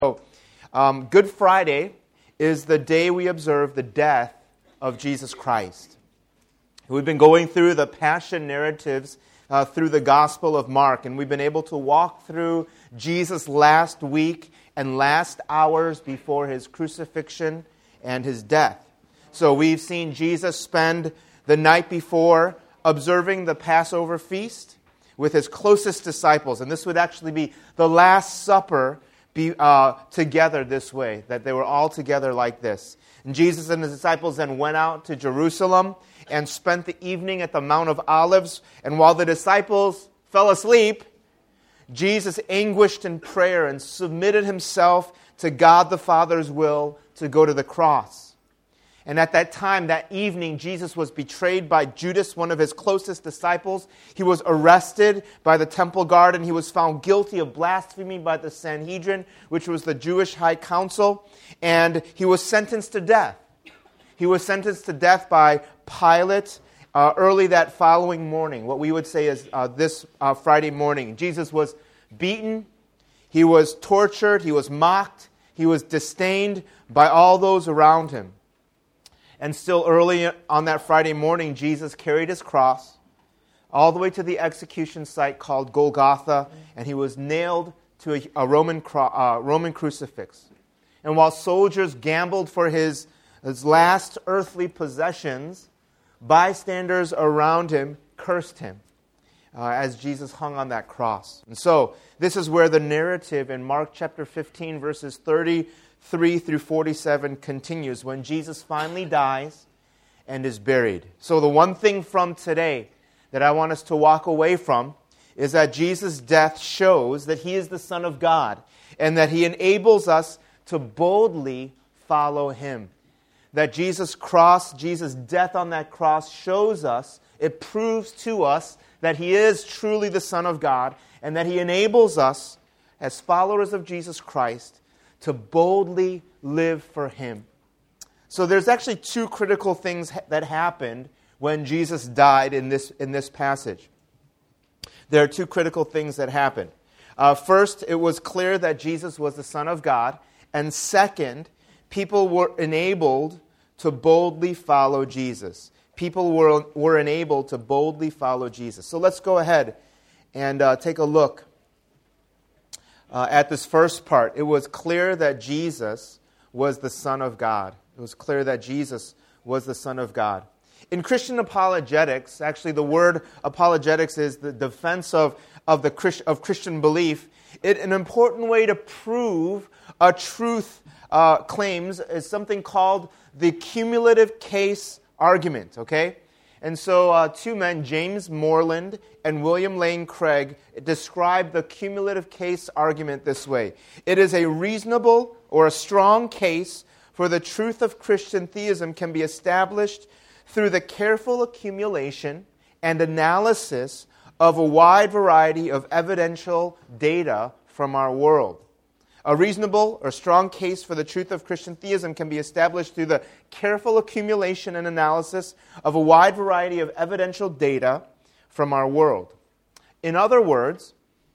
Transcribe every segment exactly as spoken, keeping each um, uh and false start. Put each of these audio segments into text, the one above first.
So, um, Good Friday is the day we observe the death of Jesus Christ. We've been going through the passion narratives uh, through the Gospel of Mark, and we've been able to walk through Jesus' last week and last hours before his crucifixion and his death. So we've seen Jesus spend the night before observing the Passover feast with his closest disciples, and this would actually be the Last Supper be uh, together this way, that they were all together like this. And Jesus and his disciples then went out to Jerusalem and spent the evening at the Mount of Olives. And while the disciples fell asleep, Jesus anguished in prayer and submitted himself to God the Father's will to go to the cross. And at that time, that evening, Jesus was betrayed by Judas, one of his closest disciples. He was arrested by the temple guard, and he was found guilty of blasphemy by the Sanhedrin, which was the Jewish high council, and he was sentenced to death. He was sentenced to death by Pilate uh, early that following morning, what we would say is uh, this uh, Friday morning. Jesus was beaten, he was tortured, he was mocked, he was disdained by all those around him. And still early on that Friday morning, Jesus carried his cross all the way to the execution site called Golgotha, and he was nailed to a, a Roman, cro- uh, Roman crucifix. And while soldiers gambled for his, his last earthly possessions, bystanders around him cursed him uh, as Jesus hung on that cross. And so this is where the narrative in Mark chapter fifteen, verses thirty-three through forty-seven continues, when Jesus finally dies and is buried. So the one thing from today that I want us to walk away from is that Jesus' death shows that he is the Son of God and that he enables us to boldly follow him. That Jesus' cross, Jesus' death on that cross shows us, it proves to us that he is truly the Son of God and that he enables us as followers of Jesus Christ to boldly live for him. So there's actually two critical things ha- that happened when Jesus died in this, in this passage. There are two critical things that happened. Uh, first, it was clear that Jesus was the Son of God. And second, people were enabled to boldly follow Jesus. People were, were enabled to boldly follow Jesus. So let's go ahead and uh, take a look Uh, at this first part. It was clear that Jesus was the Son of God. It was clear that Jesus was the Son of God. In Christian apologetics, actually the word apologetics is the defense of, of, the Christ, of Christian belief. It, an important way to prove a truth uh, claims is something called the cumulative case argument, okay? And so uh, two men, James Moreland and William Lane Craig, describe the cumulative case argument this way. It is a reasonable or a strong case for the truth of Christian theism can be established through the careful accumulation and analysis of a wide variety of evidential data from our world. A reasonable or strong case for the truth of Christian theism can be established through the careful accumulation and analysis of a wide variety of evidential data from our world. In other words,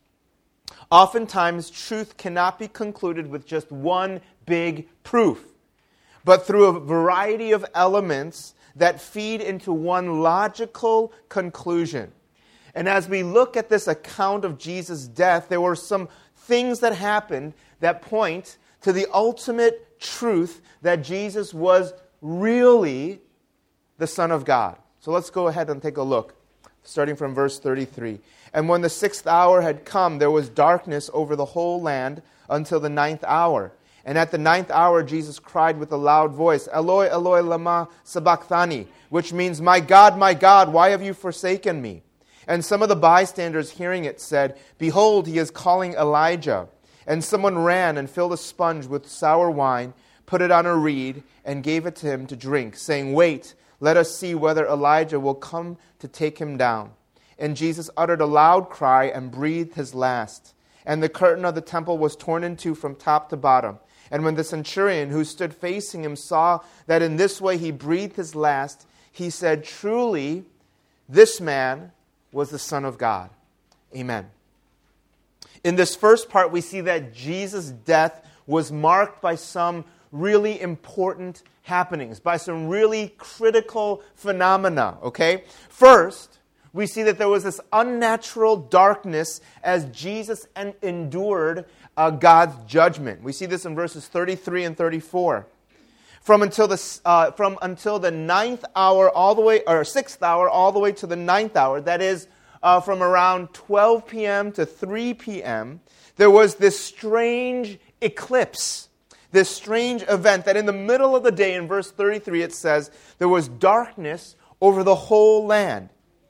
oftentimes truth cannot be concluded with just one big proof, but through a variety of elements that feed into one logical conclusion. And as we look at this account of Jesus' death, there were some things that happened that point to the ultimate truth that Jesus was really the Son of God. So let's go ahead and take a look, starting from verse thirty-three. And when the sixth hour had come, there was darkness over the whole land until the ninth hour. And at the ninth hour, Jesus cried with a loud voice, Eloi, Eloi, lama sabachthani, which means, My God, my God, why have you forsaken me? And some of the bystanders hearing it said, Behold, he is calling Elijah. And someone ran and filled a sponge with sour wine, put it on a reed, and gave it to him to drink, saying, Wait, let us see whether Elijah will come to take him down. And Jesus uttered a loud cry and breathed his last. And the curtain of the temple was torn in two from top to bottom. And when the centurion who stood facing him saw that in this way he breathed his last, he said, Truly, this man was the Son of God. Amen. In this first part, we see that Jesus' death was marked by some really important happenings, by some really critical phenomena, okay? First, we see that there was this unnatural darkness as Jesus en- endured uh, God's judgment. We see this in verses thirty-three and thirty-four. From until the uh, from until the ninth hour all the way, or sixth hour all the way to the ninth hour, that is uh, from around twelve p.m. to three p.m., there was this strange eclipse, this strange event that in the middle of the day, in verse thirty-three, it says, there was darkness over the whole land.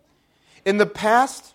In the past,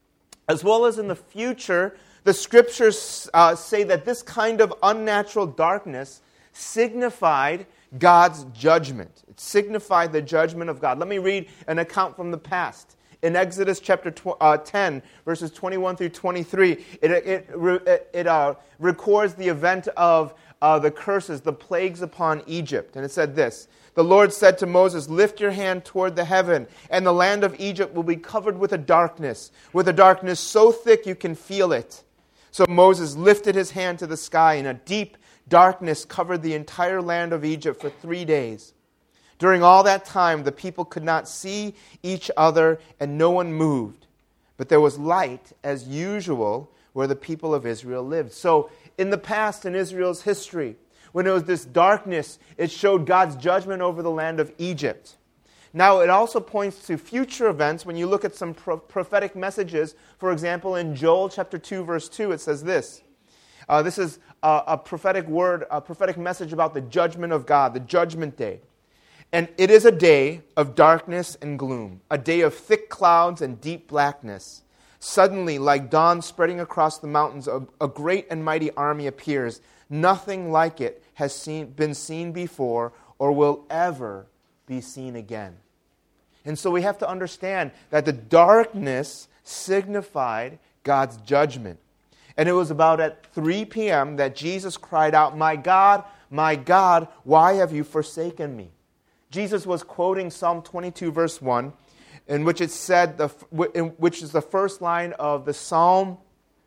as well as in the future, the Scriptures uh, say that this kind of unnatural darkness signified God's judgment. It signified the judgment of God. Let me read an account from the past. In Exodus chapter ten, verses twenty-one through twenty-three, it, it, it, it uh, records the event of uh, the curses, the plagues upon Egypt. And it said this, the Lord said to Moses, lift your hand toward the heaven, and the land of Egypt will be covered with a darkness, with a darkness so thick you can feel it. So Moses lifted his hand to the sky, and a deep darkness covered the entire land of Egypt for three days. During all that time, the people could not see each other, and no one moved. But there was light, as usual, where the people of Israel lived. So, in the past, in Israel's history, when there was this darkness, it showed God's judgment over the land of Egypt. Now, it also points to future events when you look at some pro- prophetic messages. For example, in Joel chapter two, verse two, it says this. Uh, this is a, a prophetic word, a prophetic message about the judgment of God, the judgment day. And it is a day of darkness and gloom, a day of thick clouds and deep blackness. Suddenly, like dawn spreading across the mountains, a, a great and mighty army appears. Nothing like it has seen, been seen before or will ever be seen again. And so we have to understand that the darkness signified God's judgment. And it was about at three p.m. that Jesus cried out, my God, my God, why have you forsaken me? Jesus was quoting Psalm twenty-two, verse one, in which it said, the, which is the first line of the Psalm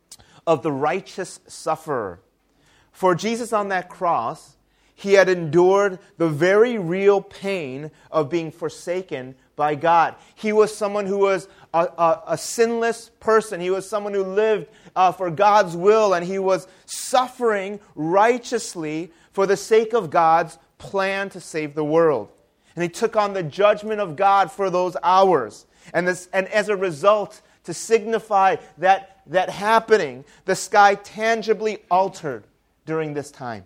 of the righteous sufferer. For Jesus on that cross, he had endured the very real pain of being forsaken by God. He was someone who was a, a, a sinless person. He was someone who lived uh, for God's will, and he was suffering righteously for the sake of God's plan to save the world. And he took on the judgment of God for those hours. And, this, and as a result, to signify that, that happening, the sky tangibly altered during this time.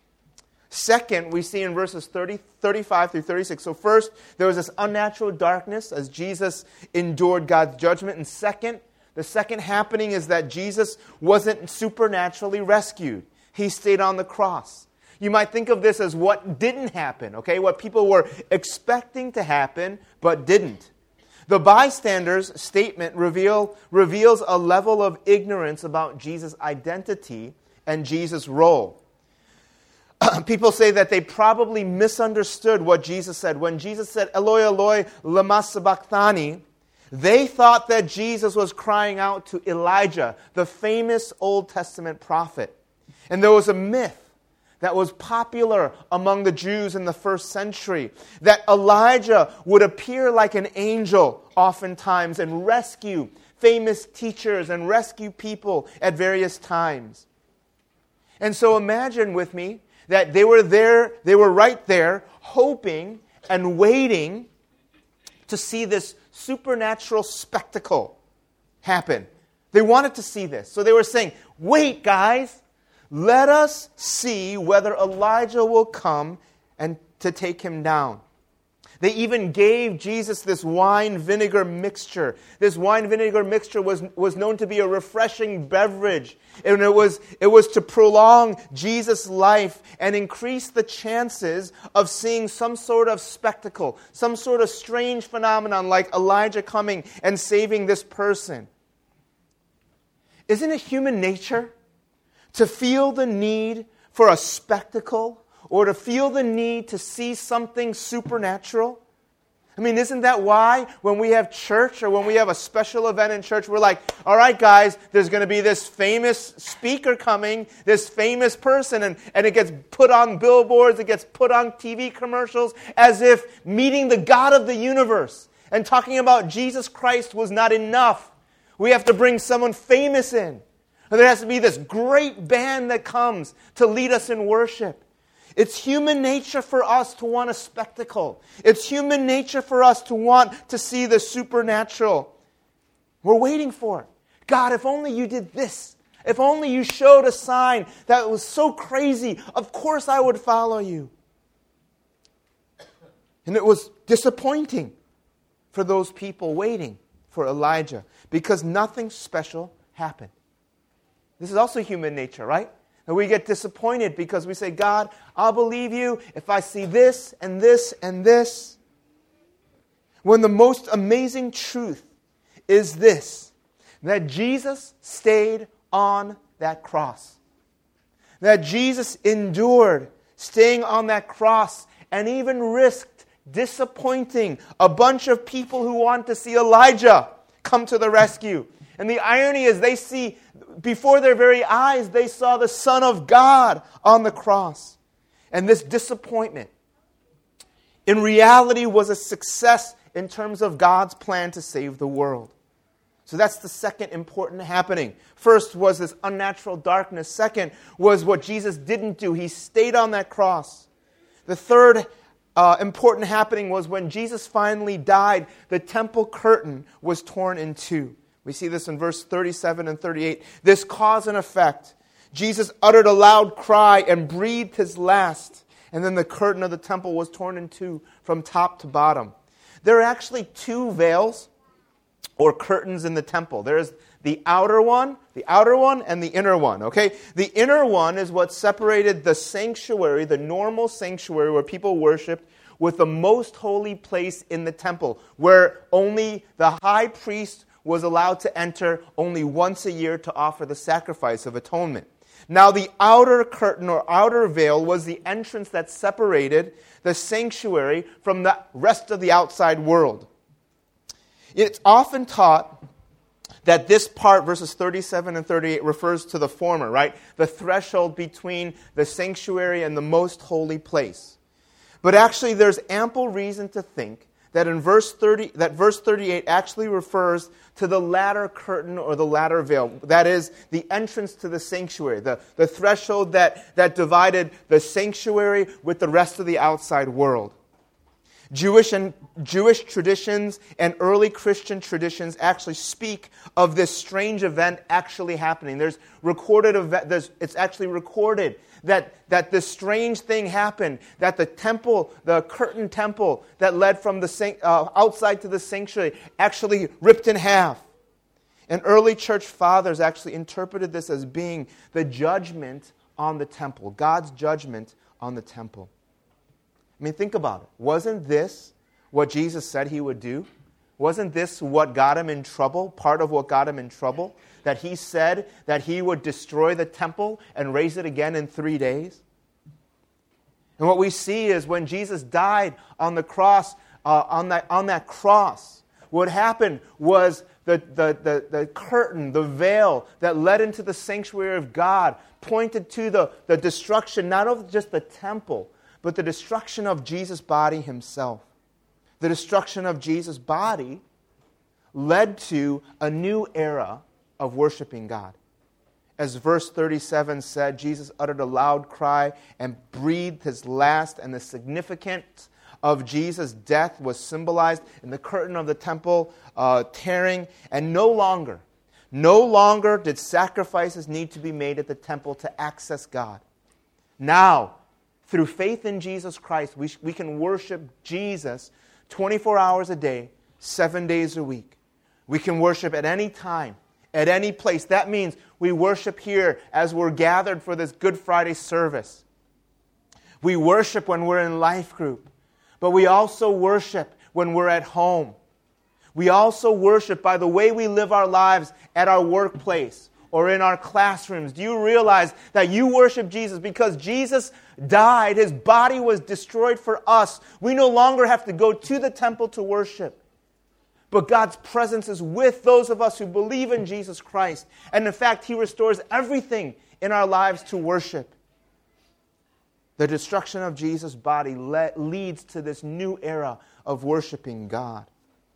Second, we see in verses thirty, thirty-five through thirty-six. So first, there was this unnatural darkness as Jesus endured God's judgment. And second, the second happening is that Jesus wasn't supernaturally rescued. He stayed on the cross. You might think of this as what didn't happen, okay? What people were expecting to happen, but didn't. The bystanders' statement reveal, reveals a level of ignorance about Jesus' identity and Jesus' role. People say that they probably misunderstood what Jesus said. When Jesus said, Eloi, Eloi, lama sabachthani, they thought that Jesus was crying out to Elijah, the famous Old Testament prophet. And there was a myth that was popular among the Jews in the first century, that Elijah would appear like an angel oftentimes and rescue famous teachers and rescue people at various times. And so imagine with me that they were there, they were right there, hoping and waiting to see this supernatural spectacle happen. They wanted to see this. So they were saying, wait, guys, let us see whether Elijah will come and to take him down. They even gave Jesus this wine vinegar mixture. This wine vinegar mixture was, was known to be a refreshing beverage. And it was, it was to prolong Jesus' life and increase the chances of seeing some sort of spectacle, some sort of strange phenomenon like Elijah coming and saving this person. Isn't it human nature to feel the need for a spectacle or to feel the need to see something supernatural? I mean, isn't that why when we have church or when we have a special event in church, we're like, all right, guys, there's going to be this famous speaker coming, this famous person, and, and it gets put on billboards, it gets put on T V commercials, as if meeting the God of the universe and talking about Jesus Christ was not enough. We have to bring someone famous in. Or there has to be this great band that comes to lead us in worship. It's human nature for us to want a spectacle. It's human nature for us to want to see the supernatural. We're waiting for it. God, if only you did this. If only you showed a sign that was so crazy, of course I would follow you. And it was disappointing for those people waiting for Elijah because nothing special happened. This is also human nature, right? And we get disappointed because we say, God, I'll believe you if I see this and this and this. When the most amazing truth is this, that Jesus stayed on that cross. That Jesus endured staying on that cross and even risked disappointing a bunch of people who want to see Elijah come to the rescue. And the irony is they see, before their very eyes, they saw the Son of God on the cross. And this disappointment, in reality, was a success in terms of God's plan to save the world. So that's the second important happening. First was this unnatural darkness. Second was what Jesus didn't do. He stayed on that cross. The third uh, important happening was when Jesus finally died, the temple curtain was torn in two. We see this in verse thirty-seven and thirty-eight. This cause and effect. Jesus uttered a loud cry and breathed his last. And then the curtain of the temple was torn in two from top to bottom. There are actually two veils or curtains in the temple. There's the outer one, the outer one, and the inner one. Okay? The inner one is what separated the sanctuary, the normal sanctuary where people worshiped, with the most holy place in the temple, where only the high priest was allowed to enter only once a year to offer the sacrifice of atonement. Now the outer curtain or outer veil was the entrance that separated the sanctuary from the rest of the outside world. It's often taught that this part, verses thirty-seven and thirty-eight, refers to the former, right? The threshold between the sanctuary and the most holy place. But actually there's ample reason to think that in verse thirty, that verse thirty-eight actually refers to the latter curtain or the latter veil. That is, the entrance to the sanctuary, the, the threshold that, that divided the sanctuary with the rest of the outside world. Jewish and Jewish traditions and early Christian traditions actually speak of this strange event actually happening. There's recorded event. There's, it's actually recorded that that this strange thing happened. That the temple, the curtain temple that led from the uh, outside to the sanctuary, actually ripped in half. And early church fathers actually interpreted this as being the judgment on the temple, God's judgment on the temple. I mean, think about it. Wasn't this what Jesus said he would do? Wasn't this what got him in trouble, part of what got him in trouble? That he said that he would destroy the temple and raise it again in three days? And what we see is when Jesus died on the cross, uh, on that on that cross, what happened was the, the, the, the curtain, the veil that led into the sanctuary of God pointed to the, the destruction, not of just the temple, but the destruction of Jesus' body himself. The destruction of Jesus' body led to a new era of worshiping God. As verse thirty-seven said, Jesus uttered a loud cry and breathed his last, and the significance of Jesus' death was symbolized in the curtain of the temple uh, tearing, and no longer, no longer did sacrifices need to be made at the temple to access God. Now, through faith in Jesus Christ, we, we can worship Jesus twenty-four hours a day, seven days a week. We can worship at any time, at any place. That means we worship here as we're gathered for this Good Friday service. We worship when we're in life group, but we also worship when we're at home. We also worship by the way we live our lives at our workplace or in our classrooms, do you realize that you worship Jesus because Jesus died, His body was destroyed for us. We no longer have to go to the temple to worship. But God's presence is with those of us who believe in Jesus Christ. And in fact, He restores everything in our lives to worship. The destruction of Jesus' body le- leads to this new era of worshiping God.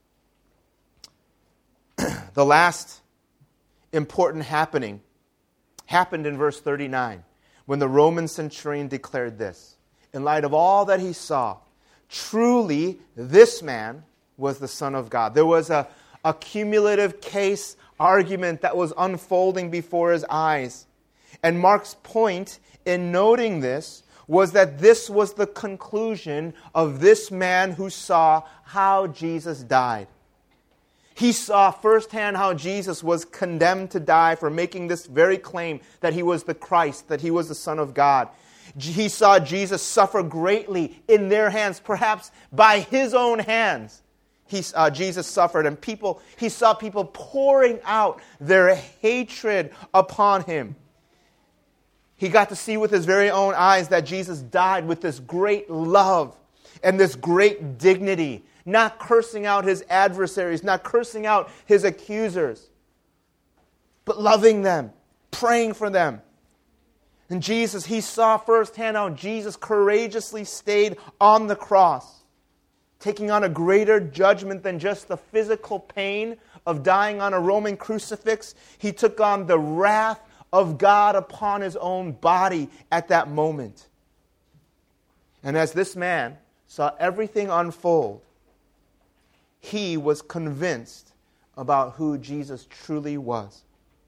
The last important happening happened in verse thirty-nine, when the Roman centurion declared this. In light of all that he saw, truly this man was the Son of God. There was a, a cumulative case argument that was unfolding before his eyes. And Mark's point in noting this was that this was the conclusion of this man who saw how Jesus died. He saw firsthand how Jesus was condemned to die for making this very claim that He was the Christ, that He was the Son of God. He saw Jesus suffer greatly in their hands, perhaps by His own hands. He, uh, Jesus suffered, and people. He saw people pouring out their hatred upon Him. He got to see with his very own eyes that Jesus died with this great love and this great dignity, not cursing out His adversaries, not cursing out His accusers, but loving them, praying for them. And Jesus, He saw firsthand how Jesus courageously stayed on the cross, taking on a greater judgment than just the physical pain of dying on a Roman crucifix. He took on the wrath of God upon His own body at that moment. And as this man saw everything unfold, he was convinced about who Jesus truly was.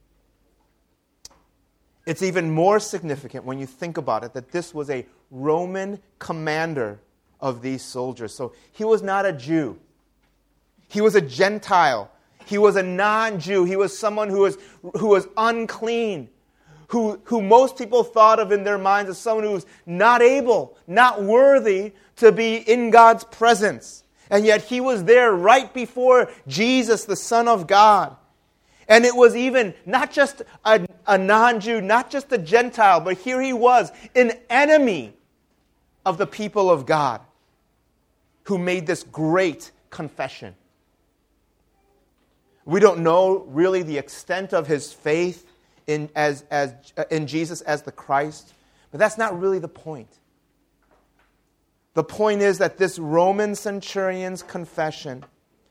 It's even more significant when you think about it that this was a Roman commander of these soldiers. So he was not a Jew. He was a Gentile. He was a non-Jew. He was someone who was, who was unclean, who, who most people thought of in their minds as someone who was not able, not worthy to be in God's presence. And yet He was there right before Jesus, the Son of God. And it was even not just a, a non-Jew, not just a Gentile, but here He was, an enemy of the people of God, who made this great confession. We don't know really the extent of his faith in, as, as, in Jesus as the Christ, but that's not really the point. The point is that this Roman centurion's confession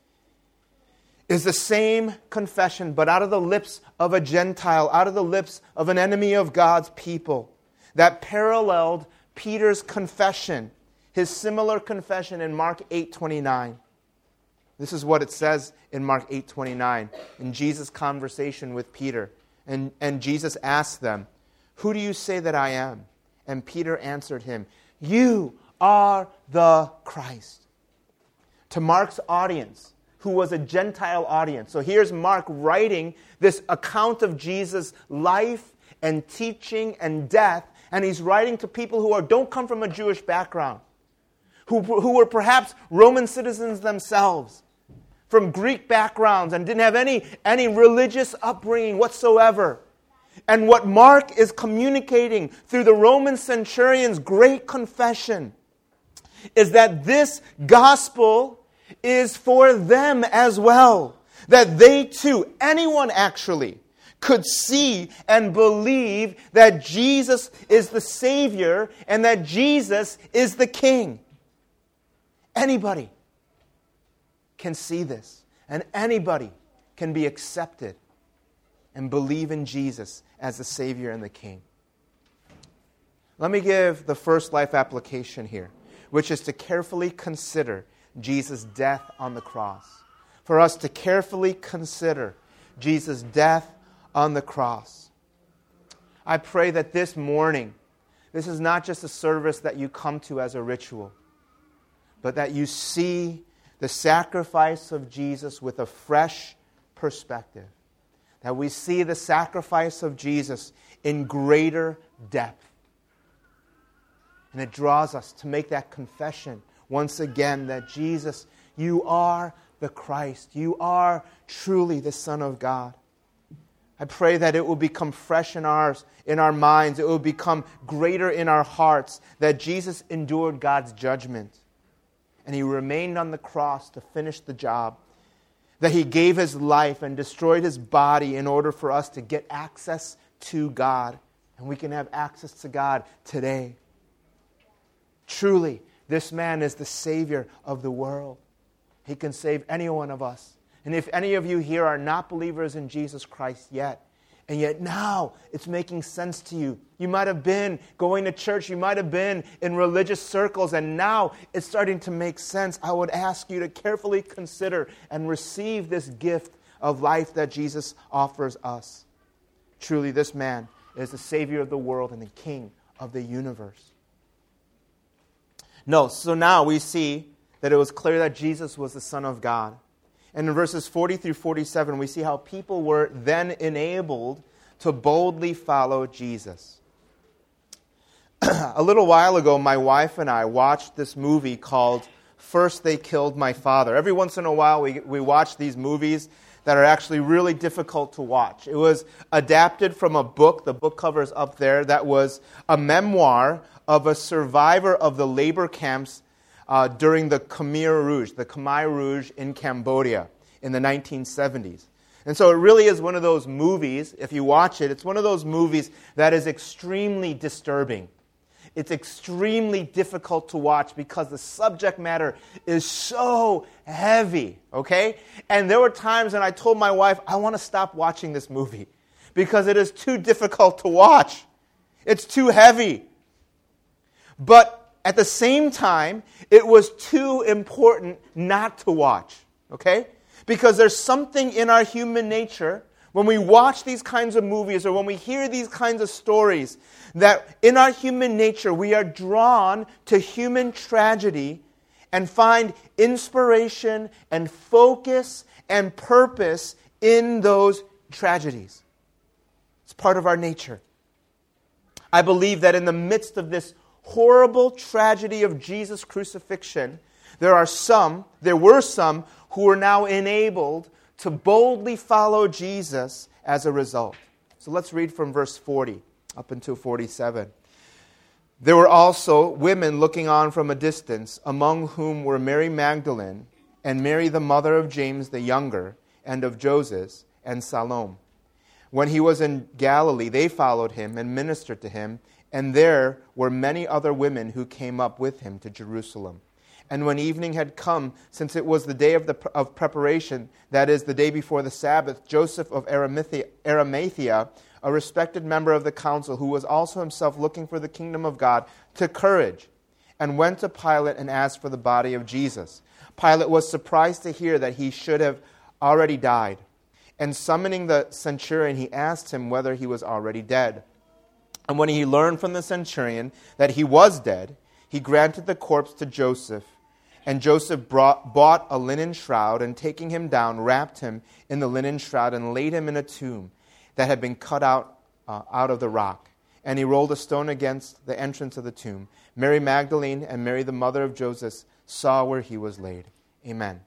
is the same confession, but out of the lips of a Gentile, out of the lips of an enemy of God's people, that paralleled Peter's confession, his similar confession in Mark eight twenty-nine. This is what it says in Mark eight twenty-nine, in Jesus' conversation with Peter. And, and Jesus asked them, "Who do you say that I am?" And Peter answered him, "You are the Christ." To Mark's audience, who was a Gentile audience. So here's Mark writing this account of Jesus' life and teaching and death, and he's writing to people who are, don't come from a Jewish background, who, who were perhaps Roman citizens themselves, from Greek backgrounds, and didn't have any, any religious upbringing whatsoever. And what Mark is communicating through the Roman centurion's great confession is that this gospel is for them as well. That they too, anyone actually, could see and believe that Jesus is the Savior and that Jesus is the King. Anybody can see this, and anybody can be accepted and believe in Jesus as the Savior and the King. Let me give the first life application here, which is to carefully consider Jesus' death on the cross. For us to carefully consider Jesus' death on the cross. I pray that this morning, this is not just a service that you come to as a ritual, but that you see the sacrifice of Jesus with a fresh perspective. That we see the sacrifice of Jesus in greater depth. And it draws us to make that confession once again that Jesus, you are the Christ. You are truly the Son of God. I pray that it will become fresh in our, in our minds. It will become greater in our hearts that Jesus endured God's judgment. And He remained on the cross to finish the job. That He gave His life and destroyed His body in order for us to get access to God. And we can have access to God today. Truly, this man is the Savior of the world. He can save any one of us. And if any of you here are not believers in Jesus Christ yet, and yet now it's making sense to you. You might have been going to church, you might have been in religious circles, and now it's starting to make sense. I would ask you to carefully consider and receive this gift of life that Jesus offers us. Truly, this man is the Savior of the world and the King of the universe. No, so now we see that it was clear that Jesus was the Son of God. And in verses forty through forty-seven, we see how people were then enabled to boldly follow Jesus. A little while ago, my wife and I watched this movie called First They Killed My Father. Every once in a while, we, we watch these movies that are actually really difficult to watch. It was adapted from a book, the book cover's up there, that was a memoir of a survivor of the labor camps Uh, during the Khmer Rouge, the Khmer Rouge in Cambodia in the nineteen seventies. And so it really is one of those movies, if you watch it, it's one of those movies that is extremely disturbing. It's extremely difficult to watch because the subject matter is so heavy, okay? And there were times when I told my wife, I want to stop watching this movie because it is too difficult to watch. It's too heavy. But at the same time, it was too important not to watch, okay? Because there's something in our human nature when we watch these kinds of movies or when we hear these kinds of stories that in our human nature we are drawn to human tragedy and find inspiration and focus and purpose in those tragedies. It's part of our nature. I believe that in the midst of this horrible tragedy of Jesus' crucifixion, there are some, there were some who are now enabled to boldly follow Jesus as a result. So let's read from verse forty up until forty-seven. There were also women looking on from a distance, among whom were Mary Magdalene and Mary the mother of James the younger and of Joses and Salome. When he was in Galilee, they followed him and ministered to him, and there were many other women who came up with him to Jerusalem. And when evening had come, since it was the day of the of preparation, that is, the day before the Sabbath, Joseph of Arimathea, Arimathea, a respected member of the council, who was also himself looking for the kingdom of God, took courage and went to Pilate and asked for the body of Jesus. Pilate was surprised to hear that he should have already died. And summoning the centurion, he asked him whether he was already dead. And when he learned from the centurion that he was dead, he granted the corpse to Joseph. And Joseph brought, bought a linen shroud, and taking him down, wrapped him in the linen shroud and laid him in a tomb that had been cut out, uh, out of the rock. And he rolled a stone against the entrance of the tomb. Mary Magdalene and Mary the mother of Joseph saw where he was laid. Amen.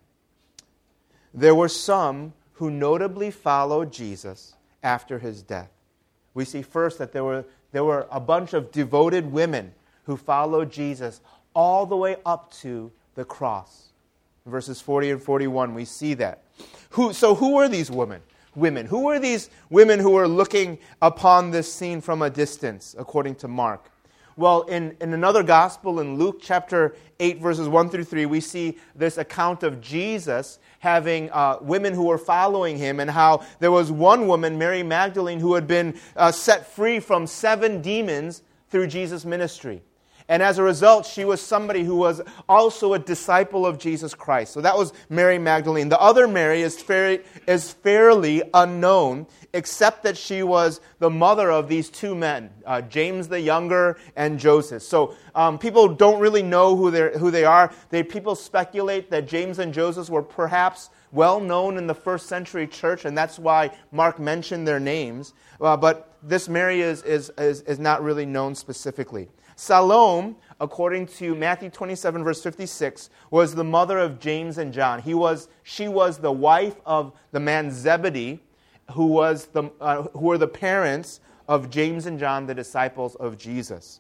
There were some who notably followed Jesus after his death. We see first that there were, there were a bunch of devoted women who followed Jesus all the way up to the cross. In verses forty and forty-one, we see that. Who, so who were these women? Women. Who were these women who were looking upon this scene from a distance, according to Mark? Well, in, in another gospel, in Luke chapter eight, verses one through three, we see this account of Jesus having uh, women who were following him, and how there was one woman, Mary Magdalene, who had been uh, set free from seven demons through Jesus' ministry. And as a result, she was somebody who was also a disciple of Jesus Christ. So that was Mary Magdalene. The other Mary is fairly, is fairly unknown, except that she was the mother of these two men, uh, James the younger and Joseph. So um, people don't really know who, who they are. They, people speculate that James and Joseph were perhaps well known in the first century church, and that's why Mark mentioned their names. Uh, but this Mary is, is, is, is not really known specifically. Salome, according to Matthew twenty-seven, verse fifty-six, was the mother of James and John. He was, she was the wife of the man Zebedee, who was the uh, who were the parents of James and John, the disciples of Jesus.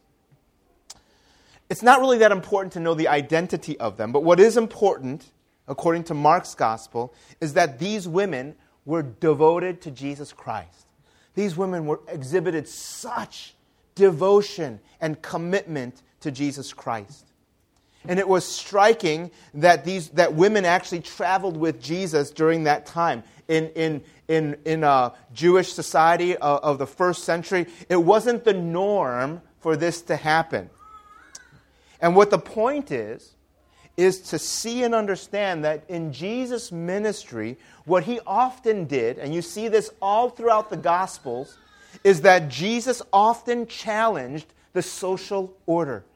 It's not really that important to know the identity of them, but what is important, according to Mark's gospel, is that these women were devoted to Jesus Christ. These women were exhibited such devotion and commitment to Jesus Christ. And it was striking that these that women actually traveled with Jesus during that time. In in in in a Jewish society of, of the first century, it wasn't the norm for this to happen. And what the point is, is to see and understand that in Jesus' ministry, what he often did, and you see this all throughout the Gospels, is that Jesus often challenged the social order.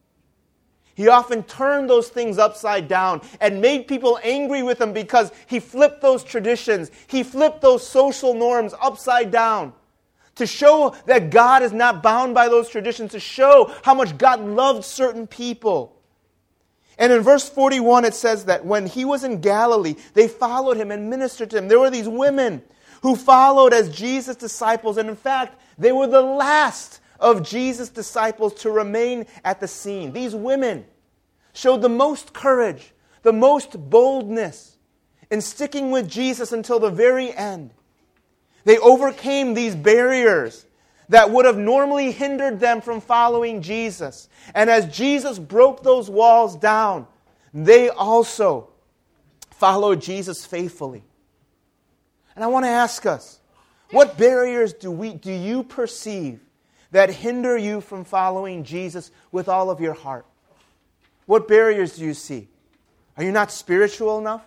He often turned those things upside down and made people angry with him because he flipped those traditions. He flipped those social norms upside down to show that God is not bound by those traditions, to show how much God loved certain people. And in verse forty-one it says that when he was in Galilee, they followed him and ministered to him. There were these women who followed as Jesus' disciples, and in fact, they were the last of Jesus' disciples to remain at the scene. These women showed the most courage, the most boldness in sticking with Jesus until the very end. They overcame these barriers that would have normally hindered them from following Jesus. And as Jesus broke those walls down, they also followed Jesus faithfully. And I want to ask us, what barriers do we do you perceive that hinder you from following Jesus with all of your heart? What barriers do you see? Are you not spiritual enough?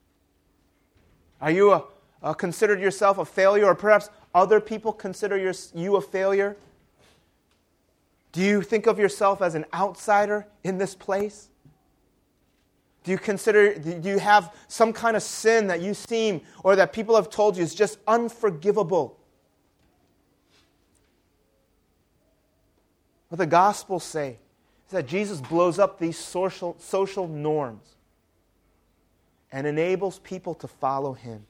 Are you a, a considered yourself a failure, or perhaps other people consider your, you a failure? Do you think of yourself as an outsider in this place? Do you consider, do you have some kind of sin that you seem, or that people have told you is just unforgivable? What the Gospels say is that Jesus blows up these social, social norms and enables people to follow him.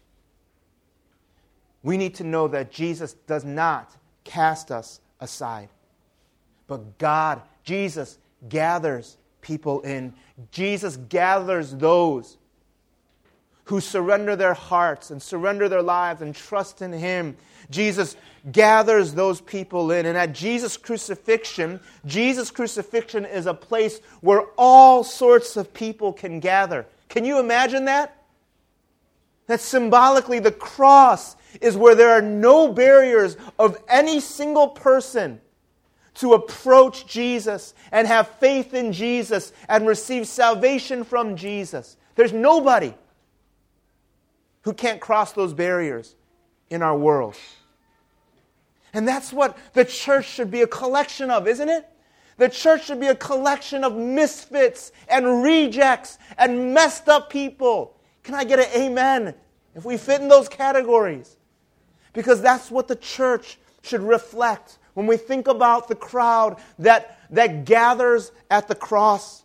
We need to know that Jesus does not cast us aside, but God, Jesus, gathers people in. Jesus gathers those who surrender their hearts and surrender their lives and trust in him. Jesus gathers those people in. And at Jesus' crucifixion, Jesus' crucifixion is a place where all sorts of people can gather. Can you imagine that? That symbolically the cross is where there are no barriers of any single person to approach Jesus and have faith in Jesus and receive salvation from Jesus. There's nobody who can't cross those barriers in our world. And that's what the church should be a collection of, isn't it? The church should be a collection of misfits and rejects and messed up people. Can I get an amen if we fit in those categories? Because that's what the church should reflect when we think about the crowd that, that gathers at the cross.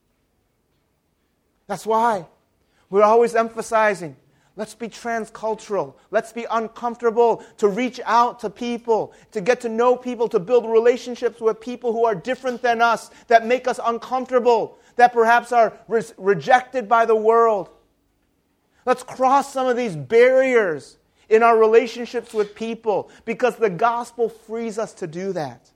That's why we're always emphasizing, let's be transcultural. Let's be uncomfortable to reach out to people, to get to know people, to build relationships with people who are different than us, that make us uncomfortable, that perhaps are re- rejected by the world. Let's cross some of these barriers in our relationships with people, because the gospel frees us to do that.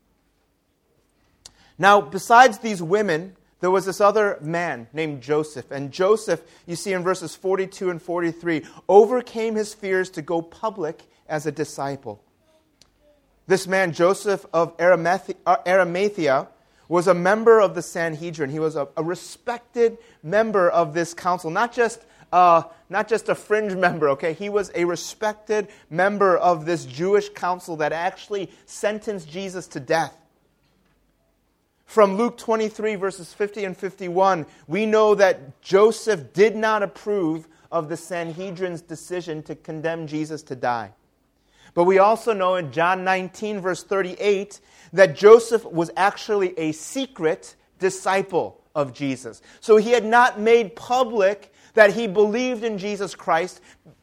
Now, besides these women, there was this other man named Joseph. And Joseph, you see in verses forty-two and forty-three, overcame his fears to go public as a disciple. This man, Joseph of Arimathea, was a member of the Sanhedrin. He was a, a respected member of this council, not just Uh, not just a fringe member, okay? He was a respected member of this Jewish council that actually sentenced Jesus to death. From Luke twenty-three, verses fifty and fifty-one, we know that Joseph did not approve of the Sanhedrin's decision to condemn Jesus to die. But we also know in John nineteen, verse thirty-eight, that Joseph was actually a secret disciple of Jesus. So he had not made public that he believed in Jesus Christ,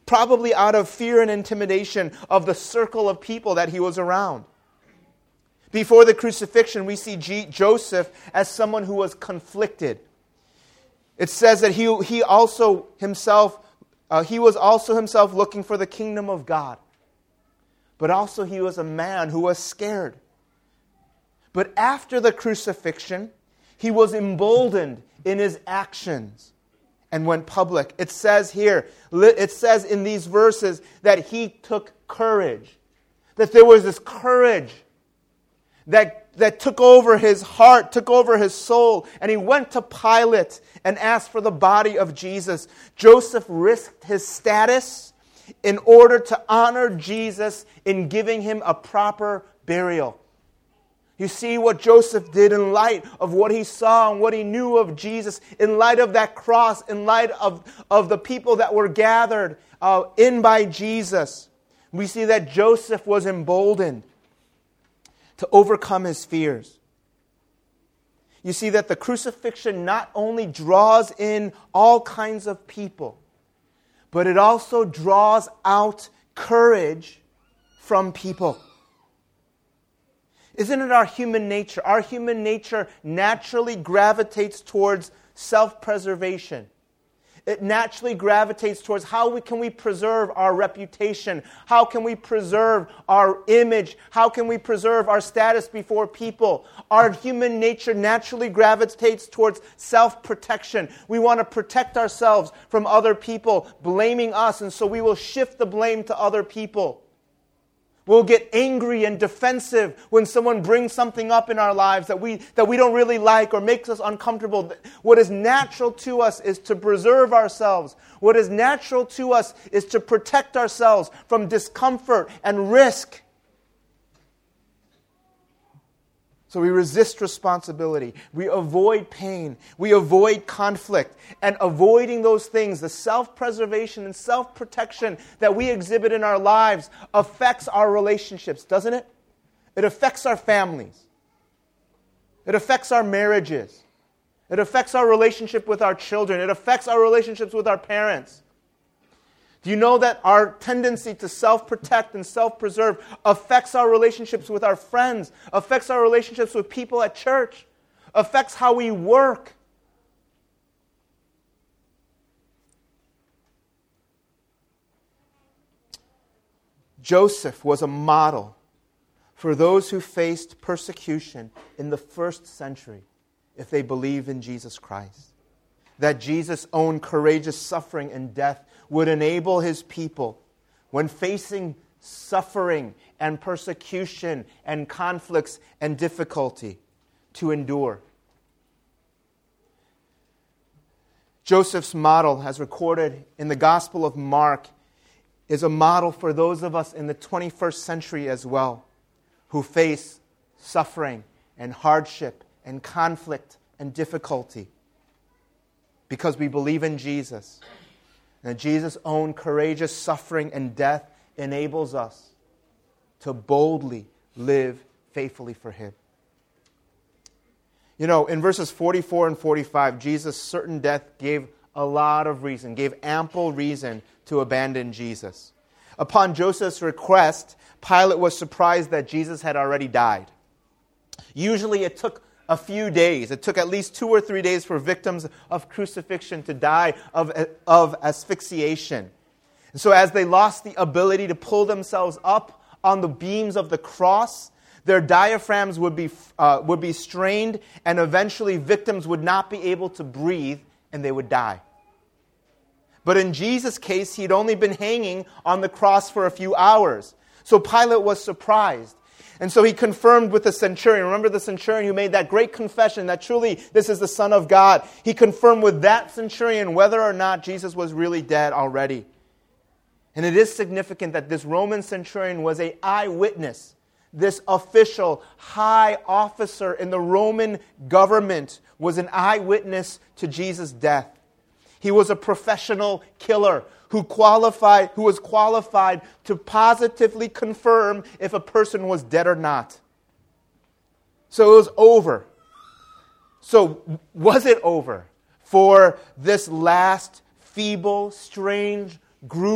probably out of fear and intimidation of the circle of people that he was around. Before the crucifixion, we see G- Joseph as someone who was conflicted. It says that he, he also himself, uh, he was also himself looking for the kingdom of God. But also he was a man who was scared. But after the crucifixion, he was emboldened in his actions and went public. It says here, it says in these verses that he took courage. That there was this courage that, that took over his heart, took over his soul. And he went to Pilate and asked for the body of Jesus. Joseph risked his status in order to honor Jesus in giving him a proper burial. You see what Joseph did in light of what he saw and what he knew of Jesus, in light of that cross, in light of, of the people that were gathered uh, in by Jesus. We see that Joseph was emboldened to overcome his fears. You see that the crucifixion not only draws in all kinds of people, but it also draws out courage from people. Isn't it our human nature? Our human nature naturally gravitates towards self-preservation. It naturally gravitates towards how we, can we preserve our reputation? How can we preserve our image? How can we preserve our status before people? Our human nature naturally gravitates towards self-protection. We want to protect ourselves from other people blaming us, and so we will shift the blame to other people. We'll get angry and defensive when someone brings something up in our lives that we that we don't really like or makes us uncomfortable. What is natural to us is to preserve ourselves. What is natural to us is to protect ourselves from discomfort and risk. So we resist responsibility. We avoid pain. We avoid conflict. And avoiding those things, the self-preservation and self-protection that we exhibit in our lives affects our relationships, doesn't it? It affects our families. It affects our marriages. It affects our relationship with our children. It affects our relationships with our parents. Do you know that our tendency to self-protect and self-preserve affects our relationships with our friends, affects our relationships with people at church, affects how we work? Joseph was a model for those who faced persecution in the first century if they believed in Jesus Christ. That Jesus' own courageous suffering and death would enable his people, when facing suffering and persecution and conflicts and difficulty, to endure. Joseph's model, as recorded in the Gospel of Mark, is a model for those of us in the twenty-first century as well, who face suffering and hardship and conflict and difficulty, because we believe in Jesus. And Jesus' own courageous suffering and death enables us to boldly live faithfully for Him. You know, in verses forty-four and forty-five, Jesus' certain death gave a lot of reason, gave ample reason to abandon Jesus. Upon Joseph's request, Pilate was surprised that Jesus had already died. Usually it took a few days. It took at least two or three days for victims of crucifixion to die of, of asphyxiation. And so as they lost the ability to pull themselves up on the beams of the cross, their diaphragms would be, uh, would be strained, and eventually victims would not be able to breathe, and they would die. But in Jesus' case, he had only been hanging on the cross for a few hours. So Pilate was surprised. And so he confirmed with the centurion. Remember the centurion who made that great confession that truly this is the Son of God. He confirmed with that centurion whether or not Jesus was really dead already. And it is significant that this Roman centurion was an eyewitness. This official, high officer in the Roman government was an eyewitness to Jesus' death. He was a professional killer who qualified, who was qualified to positively confirm if a person was dead or not. So it was over. So was it over for this last feeble, strange group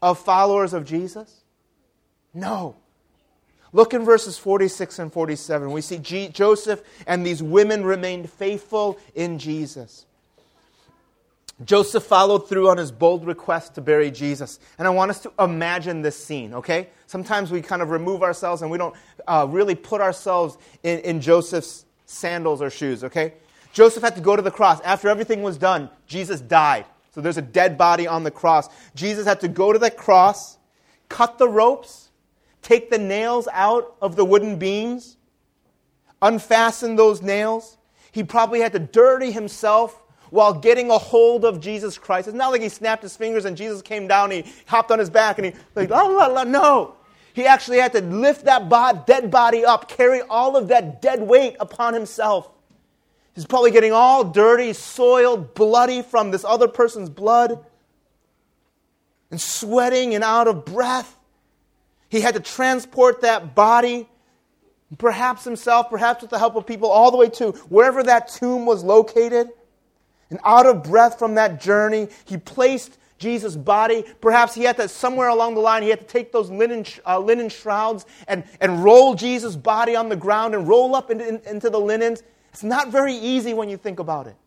of followers of Jesus? No. Look in verses forty-six and forty-seven. We see G- Joseph and these women remained faithful in Jesus. Joseph followed through on his bold request to bury Jesus. And I want us to imagine this scene, okay? Sometimes we kind of remove ourselves and we don't uh, really put ourselves in, in Joseph's sandals or shoes, okay? Joseph had to go to the cross. After everything was done, Jesus died. So there's a dead body on the cross. Jesus had to go to the cross, cut the ropes, take the nails out of the wooden beams, unfasten those nails. He probably had to dirty himself while getting a hold of Jesus Christ. It's not like he snapped his fingers and Jesus came down and he hopped on his back and he, like, la, la, la, no. He actually had to lift that bod- dead body up, carry all of that dead weight upon himself. He's probably getting all dirty, soiled, bloody from this other person's blood, and sweating and out of breath. He had to transport that body, perhaps himself, perhaps with the help of people, all the way to wherever that tomb was located. And out of breath from that journey, he placed Jesus' body. Perhaps he had to, somewhere along the line, he had to take those linen, uh, linen shrouds and, and roll Jesus' body on the ground and roll up into, in, into the linens. It's not very easy when you think about it.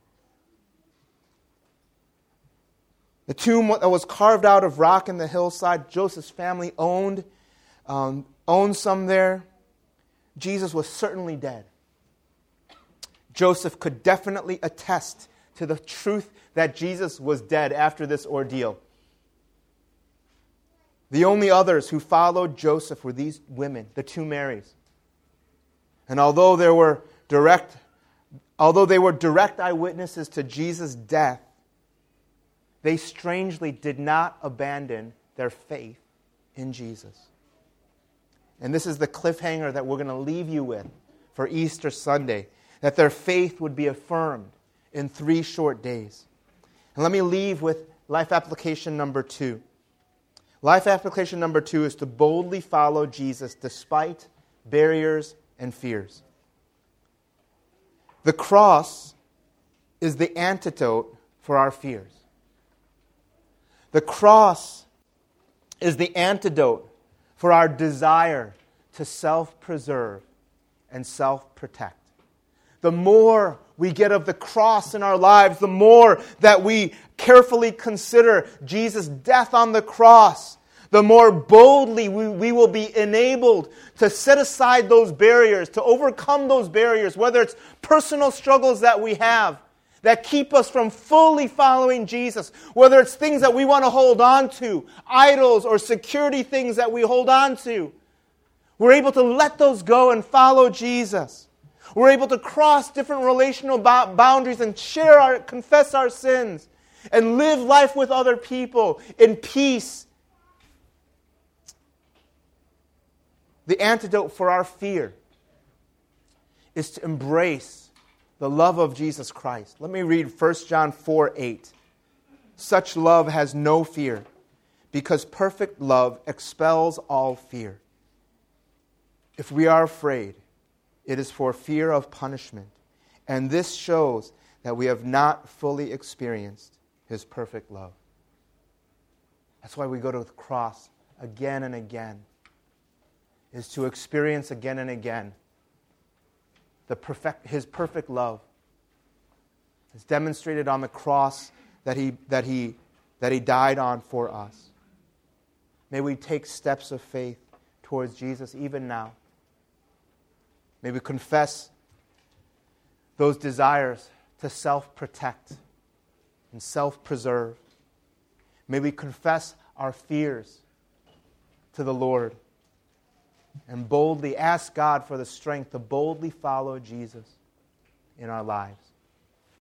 The tomb that was carved out of rock in the hillside, Joseph's family owned, um, owned some there. Jesus was certainly dead. Joseph could definitely attest to the truth that Jesus was dead after this ordeal. The only others who followed Joseph were these women, the two Marys. And although there were direct, although they were direct eyewitnesses to Jesus' death, they strangely did not abandon their faith in Jesus. And this is the cliffhanger that we're going to leave you with for Easter Sunday, that their faith would be affirmed in three short days. And let me leave with life application number two. Life application number two is to boldly follow Jesus despite barriers and fears. The cross is the antidote for our fears. The cross is the antidote for our desire to self-preserve and self-protect. The more we get of the cross in our lives, the more that we carefully consider Jesus' death on the cross, the more boldly we, we will be enabled to set aside those barriers, to overcome those barriers, whether it's personal struggles that we have that keep us from fully following Jesus, whether it's things that we want to hold on to, idols or security things that we hold on to. We're able to let those go and follow Jesus. We're able to cross different relational boundaries and share our, confess our sins and live life with other people in peace. The antidote for our fear is to embrace the love of Jesus Christ. Let me read First John four eight. Such love has no fear, because perfect love expels all fear. If we are afraid, it is for fear of punishment. And this shows that we have not fully experienced His perfect love. That's why we go to the cross again and again, is to experience again and again the perfect, His perfect love. It's demonstrated on the cross that he, that, he, that he died on for us. May we take steps of faith towards Jesus even now. May we confess those desires to self-protect and self-preserve. May we confess our fears to the Lord and boldly ask God for the strength to boldly follow Jesus in our lives.